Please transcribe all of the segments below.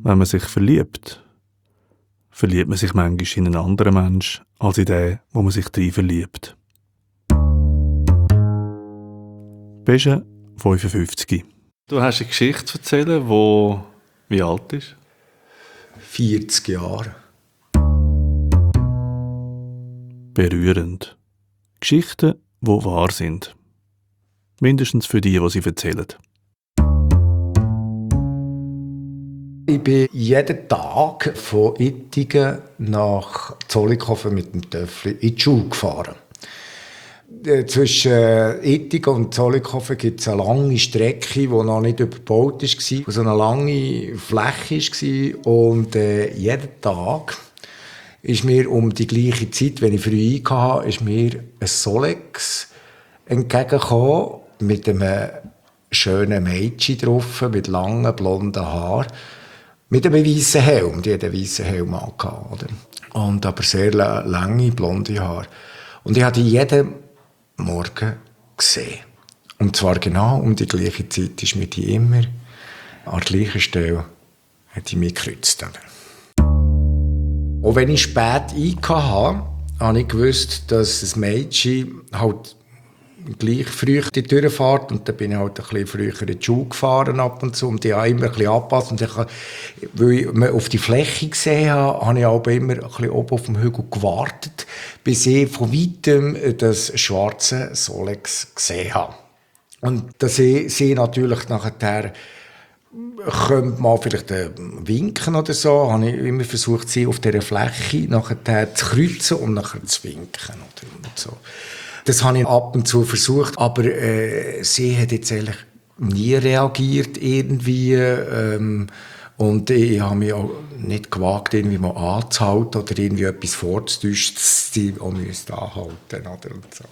Wenn man sich verliebt man sich manchmal in einen anderen Menschen als in den, wo man sich drin verliebt. Beste 55. Du hast eine Geschichte zu erzählen, die wie alt ist? 40 Jahre. Berührend. Geschichten, die wahr sind. Mindestens für die sie erzählen. Ich bin jeden Tag von Ittigen nach Zollikofen mit dem Töffli in die Schule gefahren. Zwischen Ittigen und Zollikofen gibt es eine lange Strecke, die noch nicht überbaut war, wo so eine lange Fläche war. Und jeden Tag ist mir um die gleiche Zeit, wenn ich früh hatte, ist mir ein Solex entgegengekommen mit einem schönen Mädchen drauf, mit langen blonden Haaren. Mit einem weißen Helm, die hat einen weißen Helm angehabt, oder? Und aber sehr lange, blonde Haare. Und ich habe die jeden Morgen gesehen. Und zwar genau um die gleiche Zeit ist mir die immer an der gleichen Stelle hat die mich gekreuzt. Auch wenn ich spät hatte, habe ich gewusst, dass das Mädchen halt gleich früh die Tür fährt und dann bin ich halt ein bisschen früher in die Schule gefahren ab und zu und die habe immer ein bisschen angepasst und weil ich auf die Fläche gesehen habe, habe ich aber immer ein bisschen oben auf dem Hügel gewartet, bis ich von weitem das schwarze Solex gesehen habe. Und dass sie natürlich nachher könnte man vielleicht winken oder so, habe ich immer versucht, sie auf dieser Fläche nachher zu kreuzen und nachher zu winken oder und so. Das habe ich ab und zu versucht, aber sie hat jetzt eigentlich nie reagiert irgendwie. Und ich habe mich auch nicht gewagt, irgendwie mal anzuhalten oder irgendwie etwas vorzutäuschen, dass sie auch anhalten oder und so.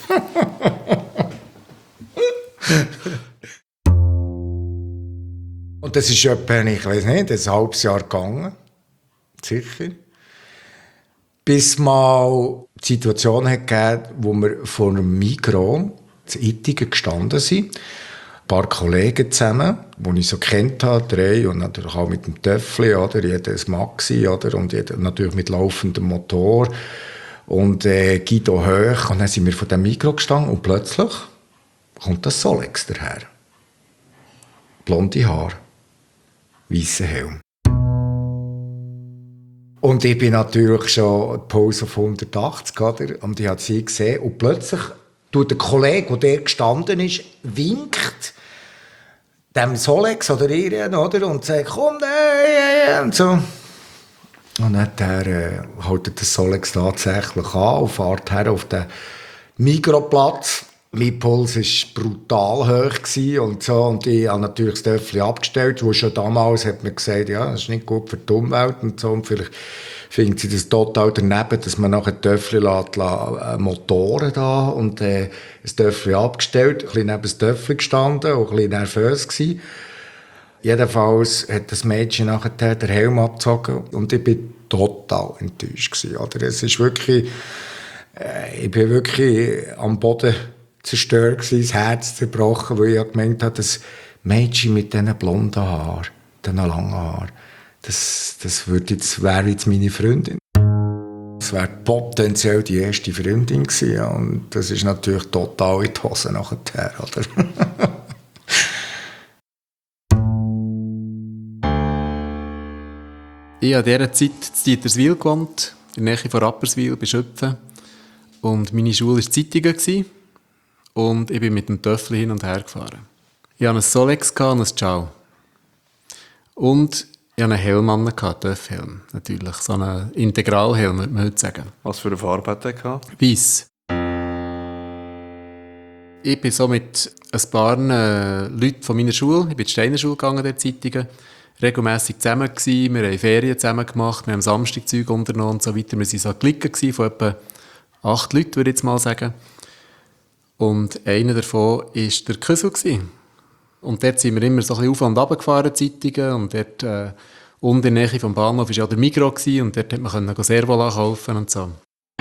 Und das ist etwa, ich weiß nicht, ein halbes Jahr gegangen. Sicher. Bis mal die Situation hat gegeben, wo wir vor einem Migros in Ittigen gestanden sind. Ein paar Kollegen zusammen, die ich so kennt habe, 3 und natürlich auch mit dem Töffli, oder? Jeder ein Maxi, oder? Und jeder natürlich mit laufendem Motor. Und Guido hoch. Und dann sind wir vor dem Migros gestanden und plötzlich kommt das Solex daher. Blonde Haare, weißer Helm. Und ich bin natürlich schon Pose auf 180, oder? Und ich habe sie gesehen. Und plötzlich tut der Kollege, der gestanden ist, winkt dem Solex oder ihr, oder? Und sagt, komm, und so. Und dann hält der Solex tatsächlich an und fährt her auf den Migroplatz. Mein Puls war brutal hoch und so. Und ich habe natürlich das Töffli abgestellt, wo schon damals hat man gesagt, ja, das ist nicht gut für die Umwelt und so. Und vielleicht findet sie das total daneben, dass man nachher Töffli Motoren da und das Töffli abgestellt, ein bisschen neben das Töffli gestanden und ein bisschen nervös gewesen. Jedenfalls hat das Mädchen nachher den Helm abgezogen und ich bin total enttäuscht gewesen, oder? Es ist wirklich, ich bin wirklich am Boden zerstört gewesen, das Herz zerbrochen, weil ich gemeint habe, das Mädchen mit diesen blonden Haaren, diesen langen Haaren, das wäre jetzt meine Freundin. Das wäre potenziell die erste Freundin gewesen, und das ist natürlich total in die Hose nachher, oder? Ich habe in dieser Zeit in Dieterswil gewohnt, in der Nähe von Rapperswil, bei Schöpfen. Und meine Schule war in Zittingen. Und ich bin mit dem Töffli hin und her gefahren. Ich hatte einen Solex und einen Ciao. Und ich hatte einen Helm an, einen Töffhelm, natürlich. So einen Integralhelm, würde man heute sagen. Was für eine Farbe hat der? Weiss. Ich bin so mit ein paar Leuten von meiner Schule, ich bin in die Steiner Schule gegangen, der Zeitungen, regelmässig zusammen gewesen. Wir haben Ferien zusammen gemacht, wir haben Samstagzeug unternommen und so weiter. Wir waren so Clique von etwa 8 Leuten, würde ich jetzt mal sagen. Und einer davon war der Küssel. Und dort sind wir immer so ein bisschen auf und runter gefahren, Zeitungen. Und dort unten in der Nähe vom Bahnhof war ja der Migros und dort konnte man Servola kaufen und so.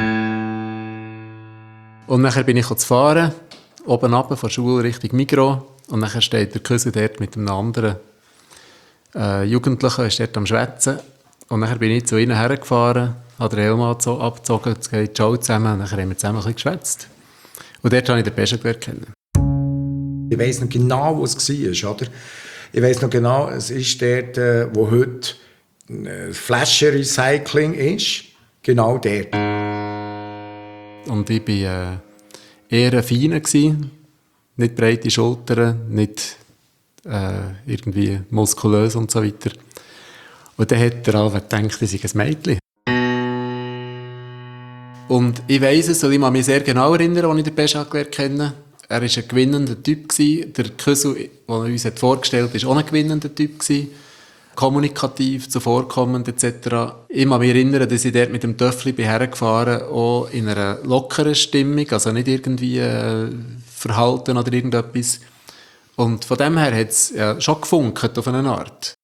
Und nachher bin ich zu fahren, oben runter von der Schule Richtung Migros. Und nachher steht der Küssel dort mit einem anderen Jugendlichen, ist dort am Schwätzen. Und dann bin ich zu ihnen hergefahren, habe den Helm abgezogen, jetzt geht Ciao zusammen, und dann haben wir zusammen ein bisschen geschwätzt. Und dort habe ich den Besten kennen. Ich weiss noch genau, was es war, oder? Ich weiss noch genau, es ist dort, wo heute Flaschenrecycling ist. Genau dort. Und ich war eher ein Feiner gewesen. Nicht breite Schultern, nicht irgendwie muskulös und so weiter. Und dann hat er alle gedacht, ich sei ein Mädchen. Und ich weiss es, und ich kann mich sehr genau erinnern, als ich den Pescha kennengelernt. Er war ein gewinnender Typ. Der Küssel, den er uns vorgestellt hat, war auch ein gewinnender Typ. Kommunikativ, zuvorkommend etc. Ich kann mich erinnern, dass ich dort mit dem Töffli hergefahren bin, auch in einer lockeren Stimmung, also nicht irgendwie Verhalten oder irgendetwas. Und von dem her hat es schon gefunkt auf eine Art.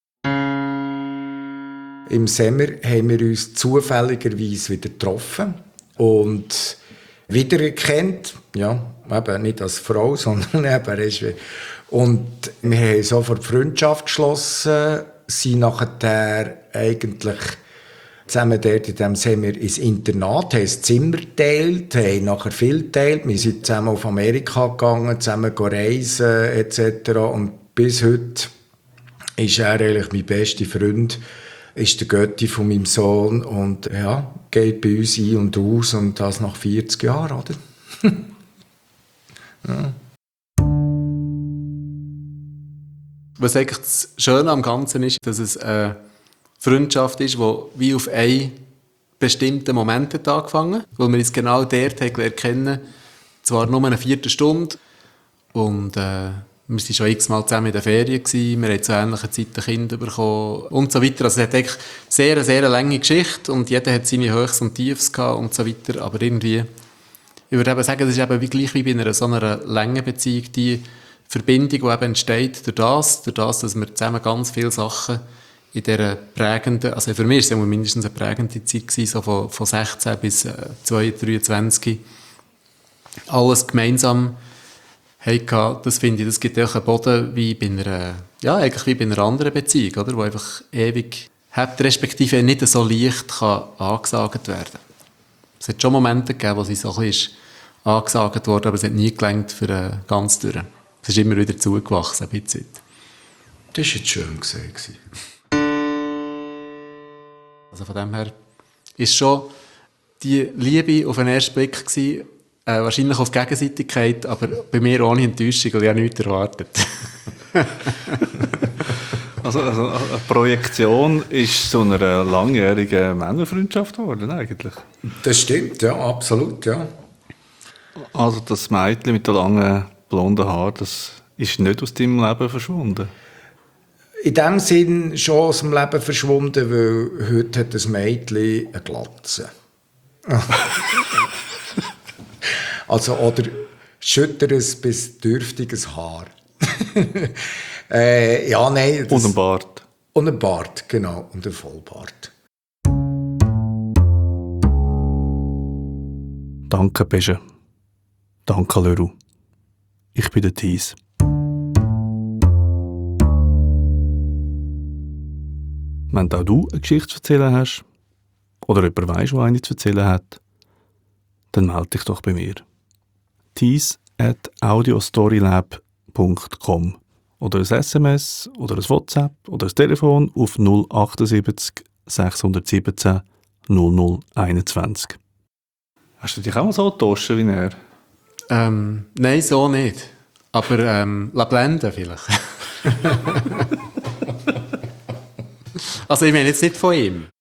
Im Sommer haben wir uns zufälligerweise wieder getroffen und wiedererkannt. Ja, eben nicht als Frau, sondern eben. Und wir haben sofort Freundschaft geschlossen, sind nachher eigentlich zusammen dort in diesem Sommer ins Internat, haben das Zimmer geteilt, haben nachher viel geteilt. Wir sind zusammen auf Amerika gegangen, zusammen reisen etc. Und bis heute ist er eigentlich mein bester Freund, ist der Götti von meinem Sohn und ja, geht bei uns ein und aus und das nach 40 Jahren, oder? Ja. Was eigentlich das Schöne am Ganzen ist, dass es eine Freundschaft ist, die wie auf einen bestimmten Moment hat angefangen, weil wir uns genau dort kennen, zwar nur eine Viertelstunde und wir waren schon x-mal zusammen in den Ferien gewesen, wir haben zu ähnlichen Zeiten Kinder bekommen und so weiter. Also es hat echt sehr, sehr lange Geschichte und jeder hat seine Höchst und Tiefs gehabt und so weiter, aber irgendwie, ich würde eben sagen, das ist eben gleich wie bei einer so einer langen Beziehung, die Verbindung, die eben entsteht durch das, dass wir zusammen ganz viele Sachen in dieser prägenden, also für mich war es mindestens eine prägende Zeit gewesen, so von 16 bis 23, alles gemeinsam hatten. Das finde ich, das gibt auch einen Boden wie bei einer, ja, eigentlich wie bei einer anderen Beziehung, oder? Wo einfach ewig hat, respektive nicht so leicht kann angesagt werden. Es hat schon Momente gegeben, wo sie so ein bisschen angesagt wurde, aber es hat nie gelangt für ganz durch. Es ist immer wieder zugewachsen, ein bisschen. Das war jetzt schön gesehen. Also von dem her ist schon die Liebe auf den ersten Blick gewesen, wahrscheinlich auf Gegenseitigkeit, aber bei mir ohne Enttäuschung, weil ich habe nichts erwartet. Also eine Projektion ist so eine langjährige Männerfreundschaft geworden, eigentlich. Das stimmt, ja, absolut, ja. Also das Mädchen mit den langen blonden Haaren, das ist nicht aus deinem Leben verschwunden? In dem Sinn schon aus dem Leben verschwunden, weil heute hat das Mädchen eine Glatze. Also, oder schütteres bis dürftiges Haar. Ja, nein. Und ein Bart. Und ein Bart, genau. Und ein Vollbart. Danke, Pesche. Danke, Leroux. Ich bin der Thies. Wenn auch du eine Geschichte zu erzählen hast oder jemand weiss, der eine zu erzählen hat, dann melde dich doch bei mir. thies@audiostorylab.com oder ein SMS oder ein WhatsApp oder ein Telefon auf 078 617 0021. Hast du dich auch mal so getauscht wie er? Nein, so nicht. Aber la blenden vielleicht. Also ich meine jetzt nicht von ihm.